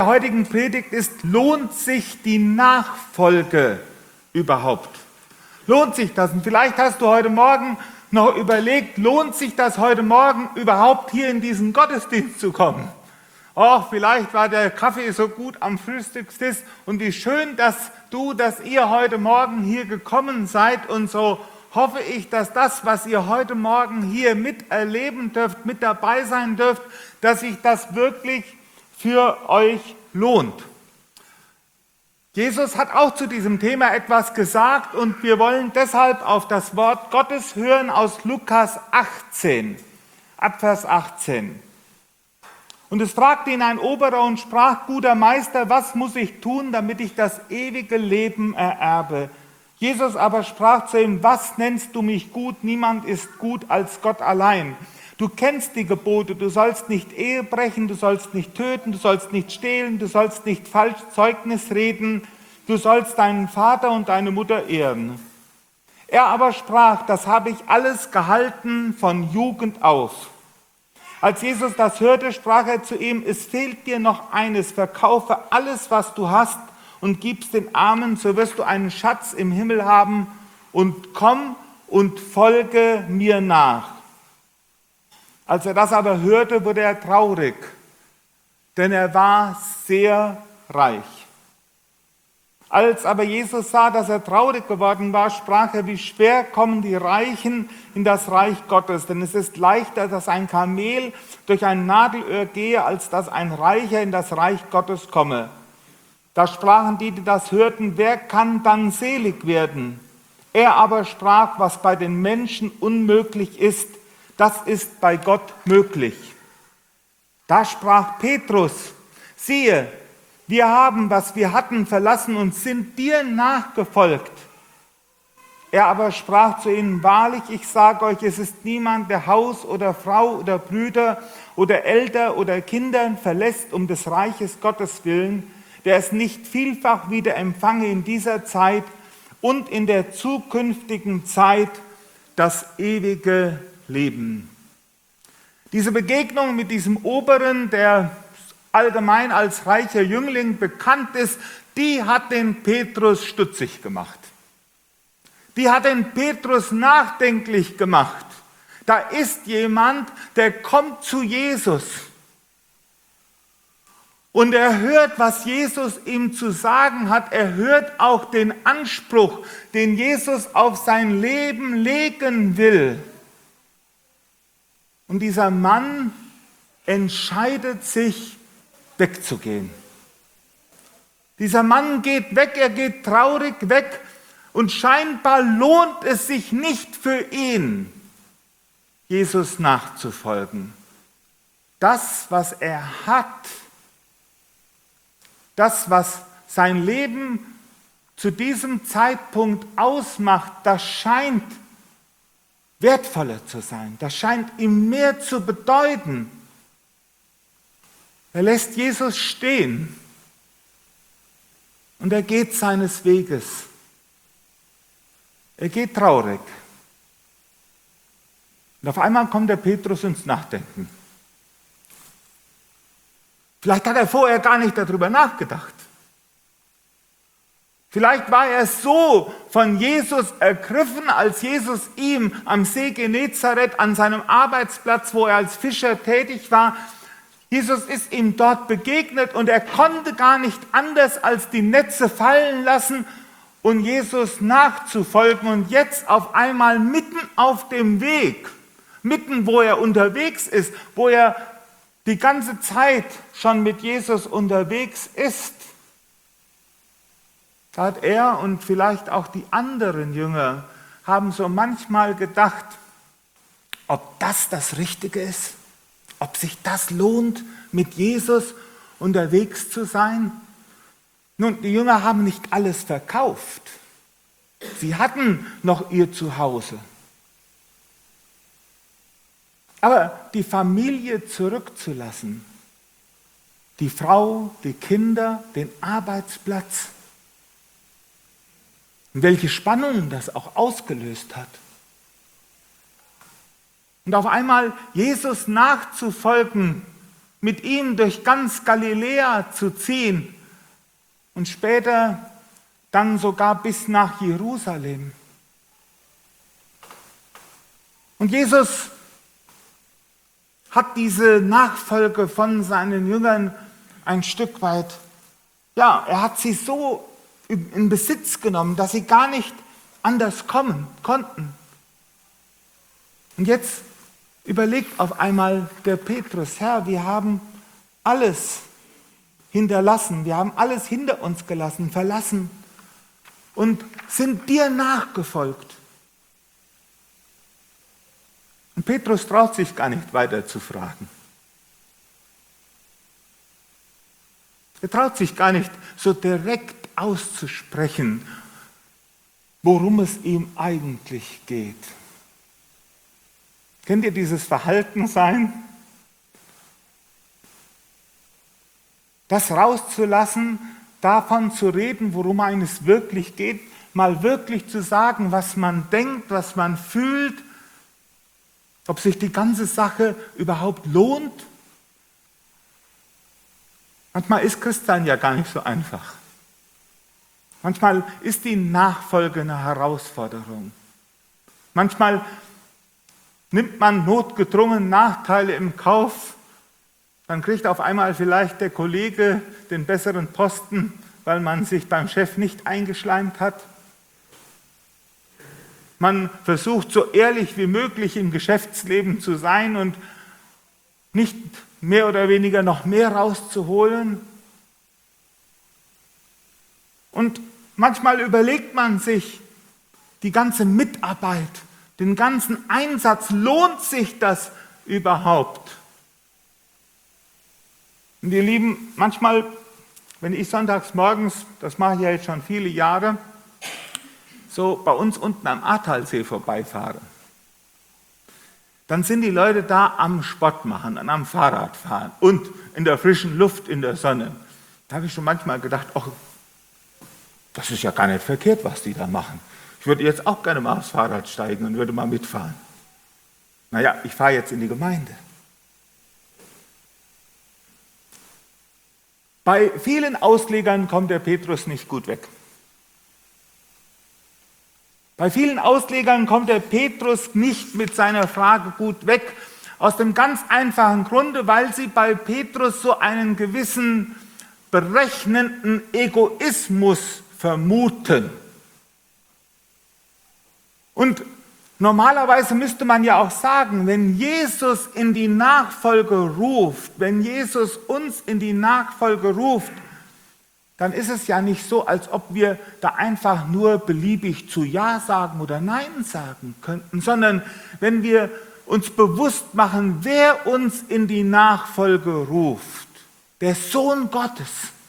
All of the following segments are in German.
der heutigen Predigt ist, lohnt sich die Nachfolge überhaupt? Lohnt sich das? Und vielleicht hast du heute Morgen noch überlegt, lohnt sich das heute Morgen überhaupt hier in diesen Gottesdienst zu kommen? Oh, vielleicht war der Kaffee so gut am Frühstückstisch und wie schön, dass ihr heute Morgen hier gekommen seid, und so hoffe ich, dass das, was ihr heute Morgen hier miterleben dürft, mit dabei sein dürft, dass sich das wirklich für euch lohnt. Jesus hat auch zu diesem Thema etwas gesagt und wir wollen deshalb auf das Wort Gottes hören aus Lukas 18, ab Vers 18. Und es fragte ihn ein Oberer und sprach: Guter Meister, was muss ich tun, damit ich das ewige Leben ererbe? Jesus aber sprach zu ihm: Was nennst du mich gut? Niemand ist gut als Gott allein. Du kennst die Gebote, du sollst nicht Ehe brechen, du sollst nicht töten, du sollst nicht stehlen, du sollst nicht falsch Zeugnis reden, du sollst deinen Vater und deine Mutter ehren. Er aber sprach: Das habe ich alles gehalten von Jugend auf. Als Jesus das hörte, sprach er zu ihm: Es fehlt dir noch eines, verkaufe alles, was du hast und gib's den Armen, so wirst du einen Schatz im Himmel haben, und komm und folge mir nach. Als er das aber hörte, wurde er traurig, denn er war sehr reich. Als aber Jesus sah, dass er traurig geworden war, sprach er: Wie schwer kommen die Reichen in das Reich Gottes, denn es ist leichter, dass ein Kamel durch ein Nadelöhr gehe, als dass ein Reicher in das Reich Gottes komme. Da sprachen die, die das hörten: Wer kann dann selig werden? Er aber sprach: Was bei den Menschen unmöglich ist, das ist bei Gott möglich. Da sprach Petrus: Siehe, wir haben, was wir hatten, verlassen und sind dir nachgefolgt. Er aber sprach zu ihnen: Wahrlich, ich sage euch, es ist niemand, der Haus oder Frau oder Brüder oder Eltern oder Kinder verlässt um des Reiches Gottes willen, der es nicht vielfach wieder empfange in dieser Zeit und in der zukünftigen Zeit das ewige Leben. Diese Begegnung mit diesem Oberen, der allgemein als reicher Jüngling bekannt ist, die hat den Petrus stutzig gemacht. Die hat den Petrus nachdenklich gemacht. Da ist jemand, der kommt zu Jesus. Und er hört, was Jesus ihm zu sagen hat. Er hört auch den Anspruch, den Jesus auf sein Leben legen will. Und dieser Mann entscheidet sich, wegzugehen. Dieser Mann geht weg, er geht traurig weg und scheinbar lohnt es sich nicht für ihn, Jesus nachzufolgen. Das, was er hat, das, was sein Leben zu diesem Zeitpunkt ausmacht, das scheint wertvoller zu sein. Das scheint ihm mehr zu bedeuten. Er lässt Jesus stehen und er geht seines Weges. Er geht traurig. Und auf einmal kommt der Petrus ins Nachdenken. Vielleicht hat er vorher gar nicht darüber nachgedacht. Vielleicht war er so von Jesus ergriffen, als Jesus ihm am See Genezareth an seinem Arbeitsplatz, wo er als Fischer tätig war, Jesus ist ihm dort begegnet und er konnte gar nicht anders als die Netze fallen lassen und Jesus nachzufolgen. Und jetzt auf einmal mitten auf dem Weg, mitten wo er unterwegs ist, wo er die ganze Zeit schon mit Jesus unterwegs ist, da hat er und vielleicht auch die anderen Jünger haben so manchmal gedacht, ob das Richtige ist, ob sich das lohnt, mit Jesus unterwegs zu sein. Nun, die Jünger haben nicht alles verkauft. Sie hatten noch ihr Zuhause. Aber die Familie zurückzulassen, die Frau, die Kinder, den Arbeitsplatz, und welche Spannungen das auch ausgelöst hat. Und auf einmal Jesus nachzufolgen, mit ihm durch ganz Galiläa zu ziehen und später dann sogar bis nach Jerusalem. Und Jesus hat diese Nachfolge von seinen Jüngern ein Stück weit, er hat sie so in Besitz genommen, dass sie gar nicht anders kommen konnten. Und jetzt überlegt auf einmal der Petrus, Herr, wir haben alles hinterlassen, wir haben alles hinter uns gelassen, verlassen und sind dir nachgefolgt. Und Petrus traut sich gar nicht weiter zu fragen. Er traut sich gar nicht so direkt auszusprechen, worum es ihm eigentlich geht. Kennt ihr dieses Verhaltensein? Das rauszulassen, davon zu reden, worum es wirklich geht, mal wirklich zu sagen, was man denkt, was man fühlt, ob sich die ganze Sache überhaupt lohnt. Manchmal ist Christsein ja gar nicht so einfach. Manchmal ist die Nachfolge eine Herausforderung. Manchmal nimmt man notgedrungen Nachteile im Kauf, dann kriegt auf einmal vielleicht der Kollege den besseren Posten, weil man sich beim Chef nicht eingeschleimt hat. Man versucht so ehrlich wie möglich im Geschäftsleben zu sein und nicht mehr oder weniger noch mehr rauszuholen. Und manchmal überlegt man sich, die ganze Mitarbeit, den ganzen Einsatz, lohnt sich das überhaupt? Und ihr Lieben, manchmal, wenn ich sonntags morgens, das mache ich ja jetzt schon viele Jahre, so bei uns unten am Ahrtalsee vorbeifahre, dann sind die Leute da am Sport machen, am Fahrradfahren und in der frischen Luft, in der Sonne. Da habe ich schon manchmal gedacht, ach, das ist ja gar nicht verkehrt, was die da machen. Ich würde jetzt auch gerne mal aufs Fahrrad steigen und würde mal mitfahren. Naja, ich fahre jetzt in die Gemeinde. Bei vielen Auslegern kommt der Petrus nicht gut weg. Bei vielen Auslegern kommt der Petrus nicht mit seiner Frage gut weg, aus dem ganz einfachen Grunde, weil sie bei Petrus so einen gewissen berechnenden Egoismus vermuten. Und normalerweise müsste man ja auch sagen, wenn Jesus in die Nachfolge ruft, wenn Jesus uns in die Nachfolge ruft, dann ist es ja nicht so, als ob wir da einfach nur beliebig zu Ja sagen oder Nein sagen könnten, sondern wenn wir uns bewusst machen, wer uns in die Nachfolge ruft, der Sohn Gottes,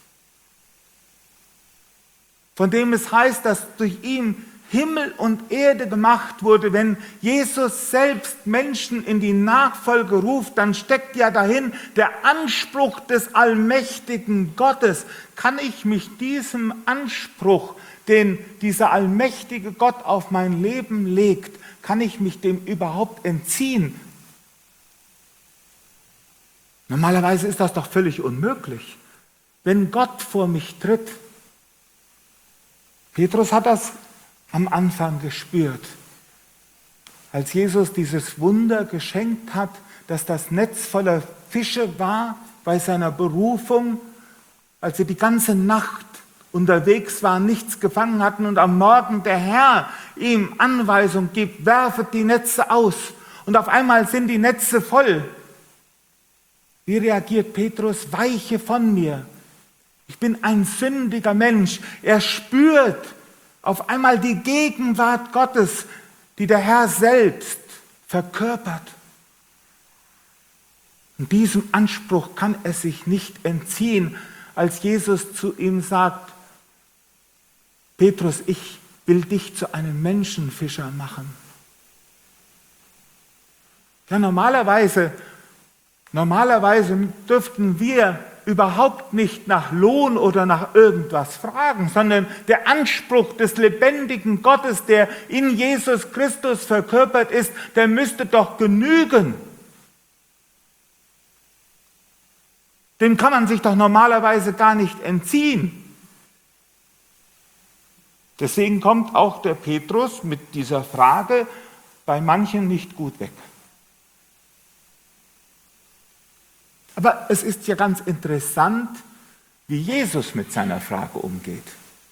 von dem es heißt, dass durch ihn Himmel und Erde gemacht wurde, wenn Jesus selbst Menschen in die Nachfolge ruft, dann steckt ja dahin der Anspruch des allmächtigen Gottes. Kann ich mich diesem Anspruch, den dieser allmächtige Gott auf mein Leben legt, kann ich mich dem überhaupt entziehen? Normalerweise ist das doch völlig unmöglich, wenn Gott vor mich tritt. Petrus hat das am Anfang gespürt, als Jesus dieses Wunder geschenkt hat, dass das Netz voller Fische war bei seiner Berufung, als sie die ganze Nacht unterwegs waren, nichts gefangen hatten und am Morgen der Herr ihm Anweisung gibt, werfet die Netze aus und auf einmal sind die Netze voll. Wie reagiert Petrus? Weiche von mir. Ich bin ein sündiger Mensch. Er spürt auf einmal die Gegenwart Gottes, die der Herr selbst verkörpert. Und diesem Anspruch kann er sich nicht entziehen, als Jesus zu ihm sagt, Petrus, ich will dich zu einem Menschenfischer machen. Ja, normalerweise dürften wir überhaupt nicht nach Lohn oder nach irgendwas fragen, sondern der Anspruch des lebendigen Gottes, der in Jesus Christus verkörpert ist, der müsste doch genügen. Dem kann man sich doch normalerweise gar nicht entziehen. Deswegen kommt auch der Petrus mit dieser Frage bei manchen nicht gut weg. Aber es ist ja ganz interessant, wie Jesus mit seiner Frage umgeht.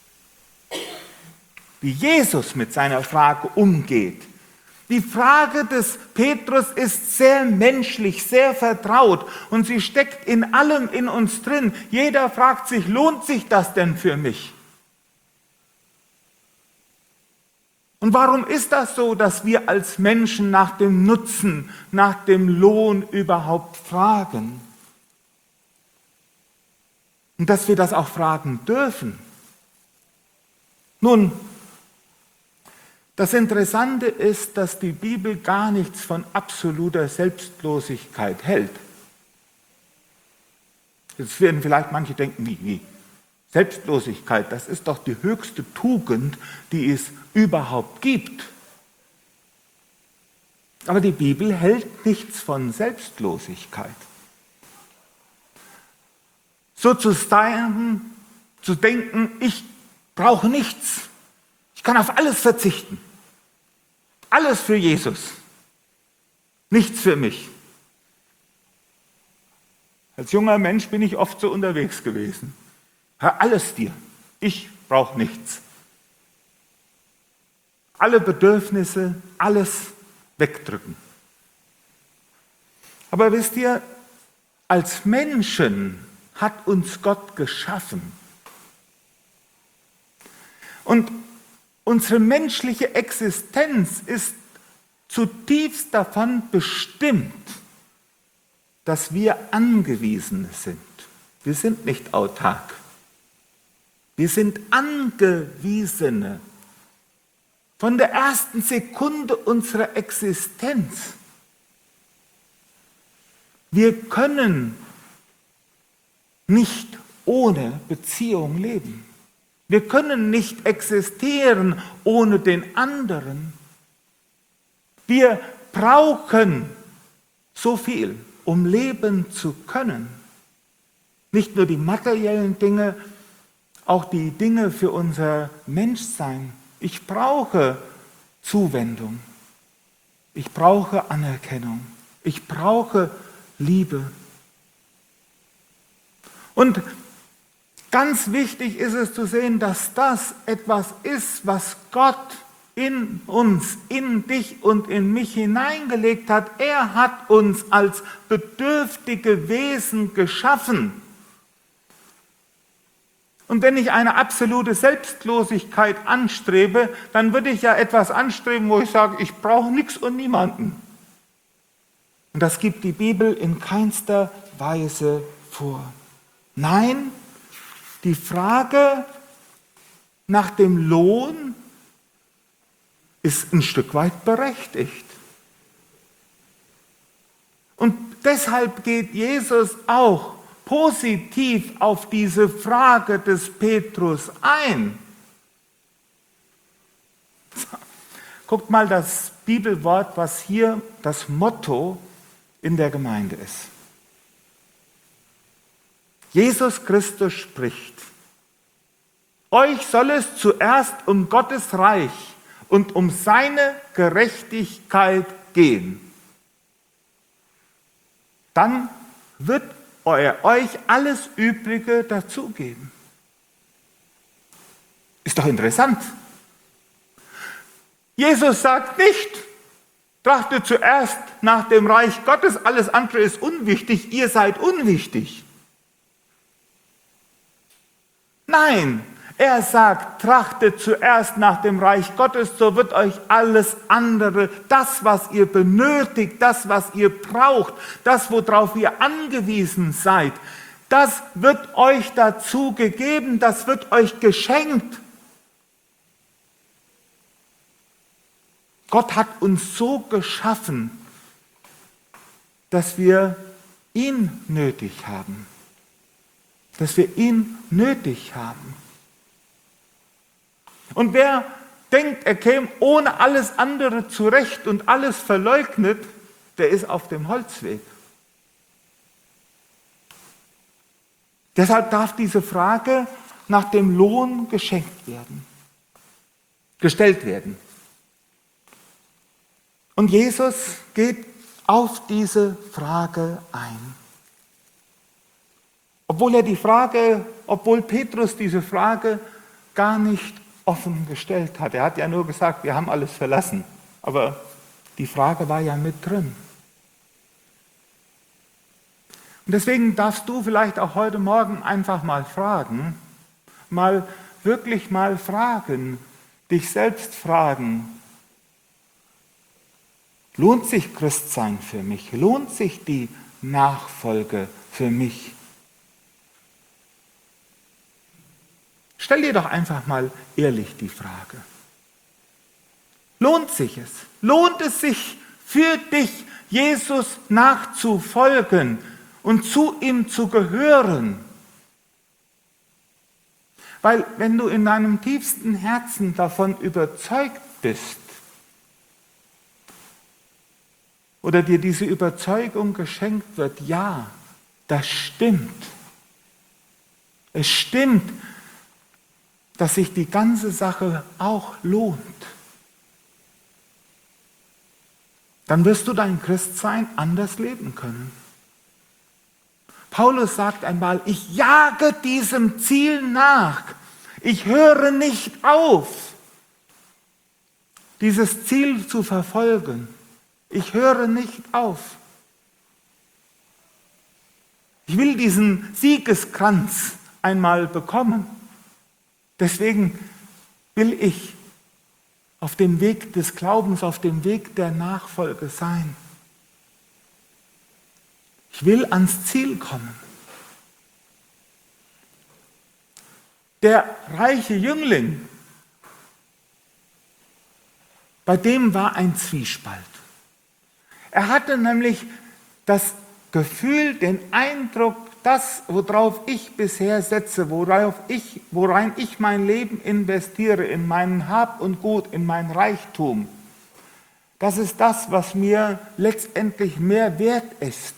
Wie Jesus mit seiner Frage umgeht. Die Frage des Petrus ist sehr menschlich, sehr vertraut und sie steckt in allem in uns drin. Jeder fragt sich, lohnt sich das denn für mich? Und warum ist das so, dass wir als Menschen nach dem Nutzen, nach dem Lohn überhaupt fragen? Und dass wir das auch fragen dürfen? Nun, das Interessante ist, dass die Bibel gar nichts von absoluter Selbstlosigkeit hält. Jetzt werden vielleicht manche denken, wie? Selbstlosigkeit, das ist doch die höchste Tugend, die es überhaupt gibt. Aber die Bibel hält nichts von Selbstlosigkeit. So zu sein, zu denken, ich brauche nichts, ich kann auf alles verzichten. Alles für Jesus, nichts für mich. Als junger Mensch bin ich oft so unterwegs gewesen. Hör alles dir, ich brauche nichts. Alle Bedürfnisse, alles wegdrücken. Aber wisst ihr, als Menschen hat uns Gott geschaffen. Und unsere menschliche Existenz ist zutiefst davon bestimmt, dass wir angewiesen sind. Wir sind nicht autark. Wir sind Angewiesene. Von der ersten Sekunde unserer Existenz. Wir können nicht ohne Beziehung leben. Wir können nicht existieren ohne den anderen. Wir brauchen so viel, um leben zu können. Nicht nur die materiellen Dinge, auch die Dinge für unser Menschsein. Ich brauche Zuwendung. Ich brauche Anerkennung. Ich brauche Liebe. Und ganz wichtig ist es zu sehen, dass das etwas ist, was Gott in uns, in dich und in mich hineingelegt hat. Er hat uns als bedürftige Wesen geschaffen. Und wenn ich eine absolute Selbstlosigkeit anstrebe, dann würde ich ja etwas anstreben, wo ich sage, ich brauche nichts und niemanden. Und das gibt die Bibel in keinster Weise vor. Nein, die Frage nach dem Lohn ist ein Stück weit berechtigt. Und deshalb geht Jesus auch positiv auf diese Frage des Petrus ein. Guckt mal das Bibelwort, was hier das Motto in der Gemeinde ist. Jesus Christus spricht: Euch soll es zuerst um Gottes Reich und um seine Gerechtigkeit gehen. Dann wird er euch alles Übrige dazugeben. Ist doch interessant. Jesus sagt nicht, trachtet zuerst nach dem Reich Gottes, alles andere ist unwichtig, ihr seid unwichtig. Nein, er sagt, trachtet zuerst nach dem Reich Gottes, so wird euch alles andere, das, was ihr benötigt, das, was ihr braucht, das, worauf ihr angewiesen seid, das wird euch dazu gegeben, das wird euch geschenkt. Gott hat uns so geschaffen, dass wir ihn nötig haben. Dass wir ihn nötig haben. Und wer denkt, er käme ohne alles andere zurecht und alles verleugnet, der ist auf dem Holzweg. Deshalb darf diese Frage nach dem Lohn gestellt werden. Und Jesus geht auf diese Frage ein. Obwohl Petrus diese Frage gar nicht offen gestellt hat. Er hat ja nur gesagt, wir haben alles verlassen. Aber die Frage war ja mit drin. Und deswegen darfst du vielleicht auch heute Morgen einfach mal fragen, wirklich mal fragen, dich selbst fragen, lohnt sich Christsein für mich? Lohnt sich die Nachfolge für mich? Stell dir doch einfach mal ehrlich die Frage. Lohnt sich es? Lohnt es sich für dich, Jesus nachzufolgen und zu ihm zu gehören? Weil wenn du in deinem tiefsten Herzen davon überzeugt bist oder dir diese Überzeugung geschenkt wird, ja, das stimmt. Es stimmt, dass sich die ganze Sache auch lohnt. Dann wirst du dein Christsein anders leben können. Paulus sagt einmal, ich jage diesem Ziel nach. Ich höre nicht auf, dieses Ziel zu verfolgen. Ich höre nicht auf. Ich will diesen Siegeskranz einmal bekommen. Deswegen will ich auf dem Weg des Glaubens, auf dem Weg der Nachfolge sein. Ich will ans Ziel kommen. Der reiche Jüngling, bei dem war ein Zwiespalt. Er hatte nämlich das Gefühl, den Eindruck, das, worauf ich bisher setze, worein ich mein Leben investiere, in meinen Hab und Gut, in mein Reichtum, das ist das, was mir letztendlich mehr wert ist.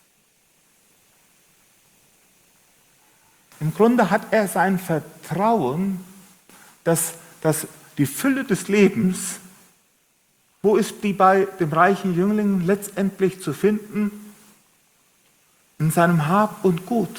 Im Grunde hat er sein Vertrauen, dass die Fülle des Lebens, wo ist die bei dem reichen Jüngling letztendlich zu finden? In seinem Hab und Gut.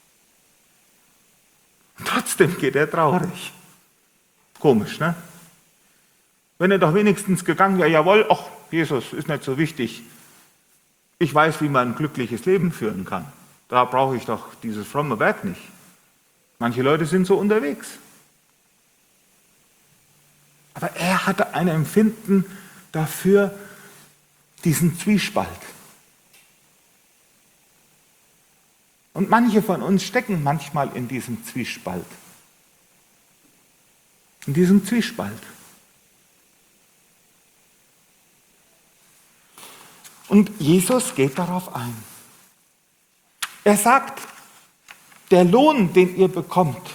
Und trotzdem geht er traurig. Komisch, ne? Wenn er doch wenigstens gegangen wäre, jawohl, ach, Jesus ist nicht so wichtig. Ich weiß, wie man ein glückliches Leben führen kann. Da brauche ich doch dieses fromme Werk nicht. Manche Leute sind so unterwegs. Aber er hatte ein Empfinden dafür, diesen Zwiespalt. Und manche von uns stecken manchmal in diesem Zwiespalt. In diesem Zwiespalt. Und Jesus geht darauf ein. Er sagt, der Lohn, den ihr bekommt,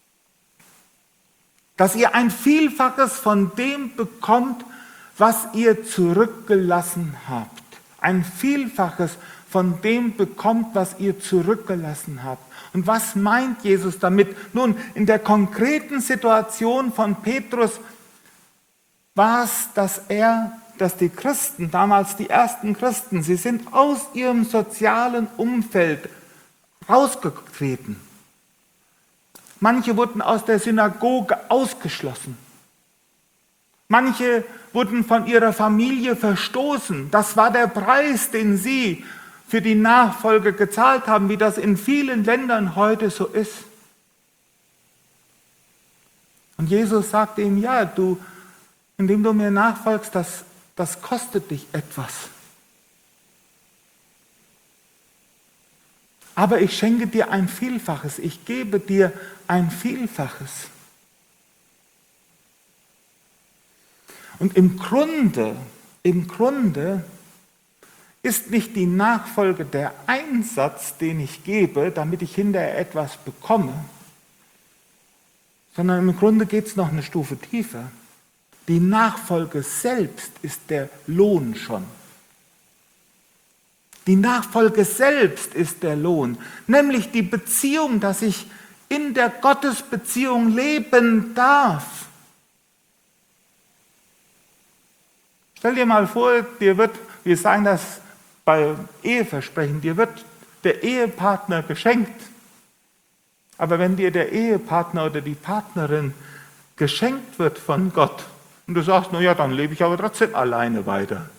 dass ihr ein Vielfaches von dem bekommt, was ihr zurückgelassen habt. Ein Vielfaches von dem bekommt, was ihr zurückgelassen habt. Und was meint Jesus damit? Nun, in der konkreten Situation von Petrus war es, dass die Christen, damals die ersten Christen, sie sind aus ihrem sozialen Umfeld rausgetreten. Manche wurden aus der Synagoge ausgeschlossen. Manche wurden von ihrer Familie verstoßen. Das war der Preis, den sie für die Nachfolge gezahlt haben, wie das in vielen Ländern heute so ist. Und Jesus sagte ihm, ja, indem du mir nachfolgst, das kostet dich etwas. Aber ich schenke dir ein Vielfaches, ich gebe dir ein Vielfaches. Und im Grunde ist nicht die Nachfolge der Einsatz, den ich gebe, damit ich hinterher etwas bekomme, sondern im Grunde geht es noch eine Stufe tiefer. Die Nachfolge selbst ist der Lohn schon. Die Nachfolge selbst ist der Lohn, nämlich die Beziehung, dass ich in der Gottesbeziehung leben darf. Stell dir mal vor, dir wird, wir sagen das bei Eheversprechen, dir wird der Ehepartner geschenkt. Aber wenn dir der Ehepartner oder die Partnerin geschenkt wird von Gott und du sagst, na ja, dann lebe ich aber trotzdem alleine weiter.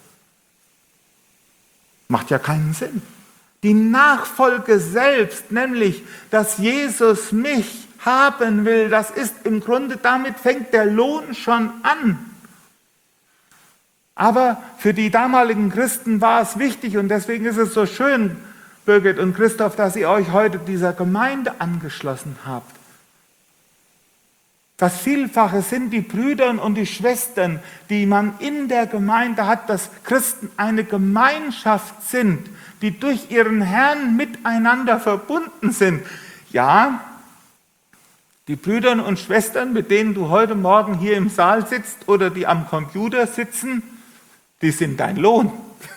Macht ja keinen Sinn. Die Nachfolge selbst, nämlich, dass Jesus mich haben will, das ist im Grunde, damit fängt der Lohn schon an. Aber für die damaligen Christen war es wichtig und deswegen ist es so schön, Birgit und Christoph, dass ihr euch heute dieser Gemeinde angeschlossen habt. Das Vielfache sind die Brüder und die Schwestern, die man in der Gemeinde hat, dass Christen eine Gemeinschaft sind, die durch ihren Herrn miteinander verbunden sind. Ja, die Brüder und Schwestern, mit denen du heute Morgen hier im Saal sitzt oder die am Computer sitzen, die sind dein Lohn.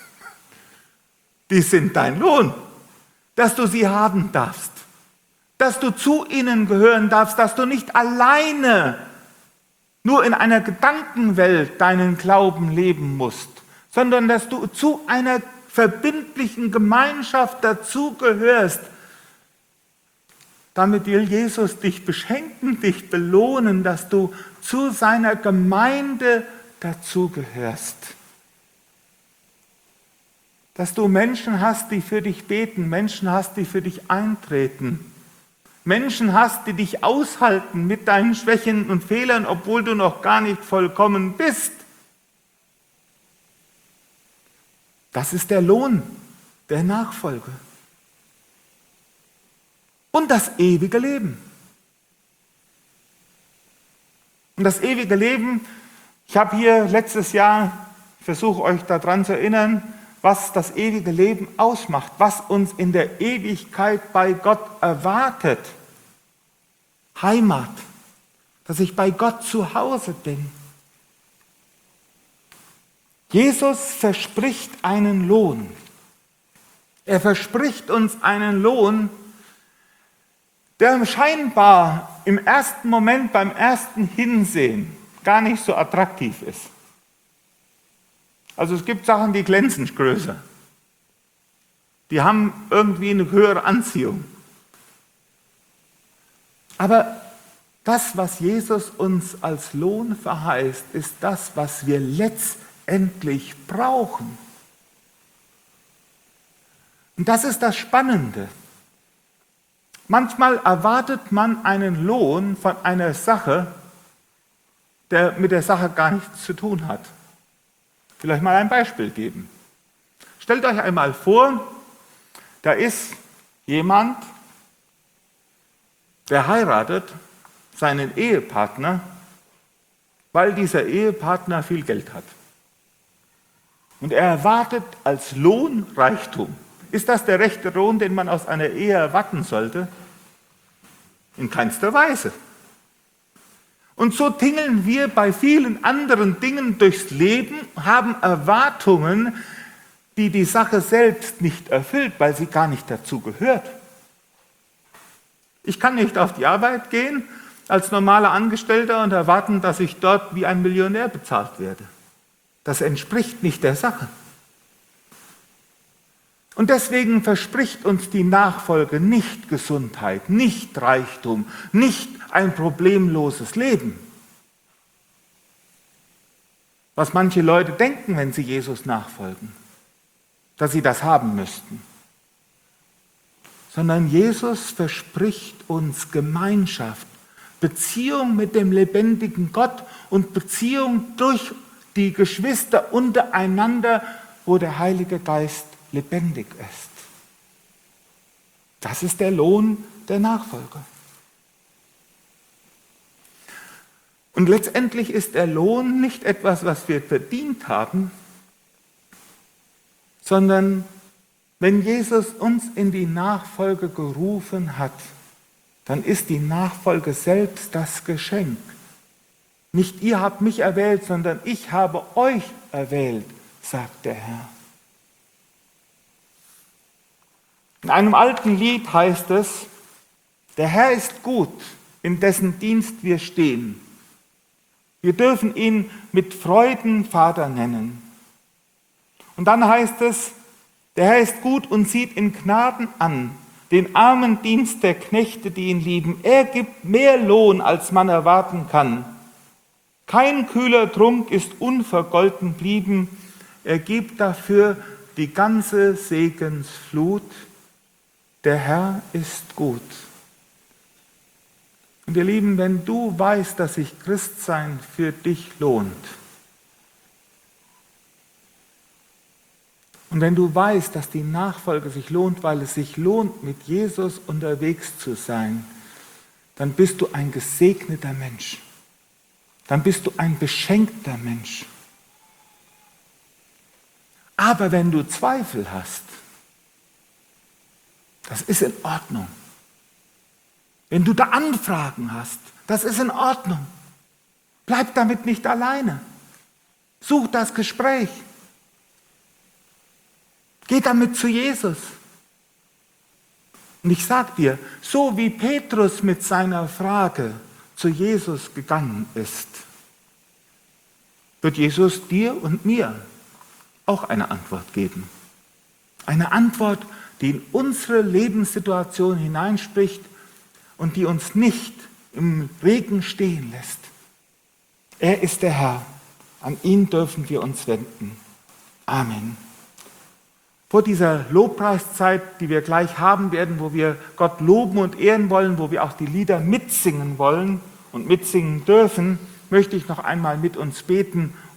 Die sind dein Lohn, dass du sie haben darfst, dass du zu ihnen gehören darfst, dass du nicht alleine nur in einer Gedankenwelt deinen Glauben leben musst, sondern dass du zu einer verbindlichen Gemeinschaft dazugehörst. Damit will Jesus dich beschenken, dich belohnen, dass du zu seiner Gemeinde dazugehörst. Dass du Menschen hast, die für dich beten, Menschen hast, die für dich eintreten, Menschen hast, die dich aushalten mit deinen Schwächen und Fehlern, obwohl du noch gar nicht vollkommen bist. Das ist der Lohn der Nachfolge. Und das ewige Leben. Und das ewige Leben, ich habe hier letztes Jahr, versuche euch daran zu erinnern, was das ewige Leben ausmacht, was uns in der Ewigkeit bei Gott erwartet. Heimat, dass ich bei Gott zu Hause bin. Jesus verspricht einen Lohn. Er verspricht uns einen Lohn, der scheinbar im ersten Moment, beim ersten Hinsehen gar nicht so attraktiv ist. Also es gibt Sachen, die glänzen größer. Die haben irgendwie eine höhere Anziehung. Aber das, was Jesus uns als Lohn verheißt, ist das, was wir letztendlich brauchen. Und das ist das Spannende. Manchmal erwartet man einen Lohn von einer Sache, der mit der Sache gar nichts zu tun hat. Vielleicht mal ein Beispiel geben. Stellt euch einmal vor, da ist jemand, der heiratet seinen Ehepartner, weil dieser Ehepartner viel Geld hat. Und er erwartet als Lohn Reichtum. Ist das der rechte Lohn, den man aus einer Ehe erwarten sollte? In keinster Weise. Und so tingeln wir bei vielen anderen Dingen durchs Leben, haben Erwartungen, die die Sache selbst nicht erfüllt, weil sie gar nicht dazu gehört. Ich kann nicht auf die Arbeit gehen als normaler Angestellter und erwarten, dass ich dort wie ein Millionär bezahlt werde. Das entspricht nicht der Sache. Und deswegen verspricht uns die Nachfolge nicht Gesundheit, nicht Reichtum, nicht ein problemloses Leben. Was manche Leute denken, wenn sie Jesus nachfolgen, dass sie das haben müssten. Sondern Jesus verspricht uns Gemeinschaft, Beziehung mit dem lebendigen Gott und Beziehung durch die Geschwister untereinander, wo der Heilige Geist lebendig ist. Das ist der Lohn der Nachfolge. Und letztendlich ist der Lohn nicht etwas, was wir verdient haben, sondern wenn Jesus uns in die Nachfolge gerufen hat, dann ist die Nachfolge selbst das Geschenk. Nicht ihr habt mich erwählt, sondern ich habe euch erwählt, sagt der Herr. In einem alten Lied heißt es, der Herr ist gut, in dessen Dienst wir stehen. Wir dürfen ihn mit Freuden Vater nennen. Und dann heißt es, der Herr ist gut und sieht in Gnaden an, den armen Dienst der Knechte, die ihn lieben. Er gibt mehr Lohn, als man erwarten kann. Kein kühler Trunk ist unvergolten blieben. Er gibt dafür die ganze Segensflut. Der Herr ist gut. Und ihr Lieben, wenn du weißt, dass sich Christsein für dich lohnt, und wenn du weißt, dass die Nachfolge sich lohnt, weil es sich lohnt, mit Jesus unterwegs zu sein, dann bist du ein gesegneter Mensch. Dann bist du ein beschenkter Mensch. Aber wenn du Zweifel hast, das ist in Ordnung. Wenn du da Anfragen hast, das ist in Ordnung. Bleib damit nicht alleine. Such das Gespräch. Geh damit zu Jesus. Und ich sage dir, so wie Petrus mit seiner Frage zu Jesus gegangen ist, wird Jesus dir und mir auch eine Antwort geben. Eine Antwort, die in unsere Lebenssituation hineinspricht und die uns nicht im Regen stehen lässt. Er ist der Herr. An ihn dürfen wir uns wenden. Amen. Vor dieser Lobpreiszeit, die wir gleich haben werden, wo wir Gott loben und ehren wollen, wo wir auch die Lieder mitsingen wollen und mitsingen dürfen, möchte ich noch einmal mit uns beten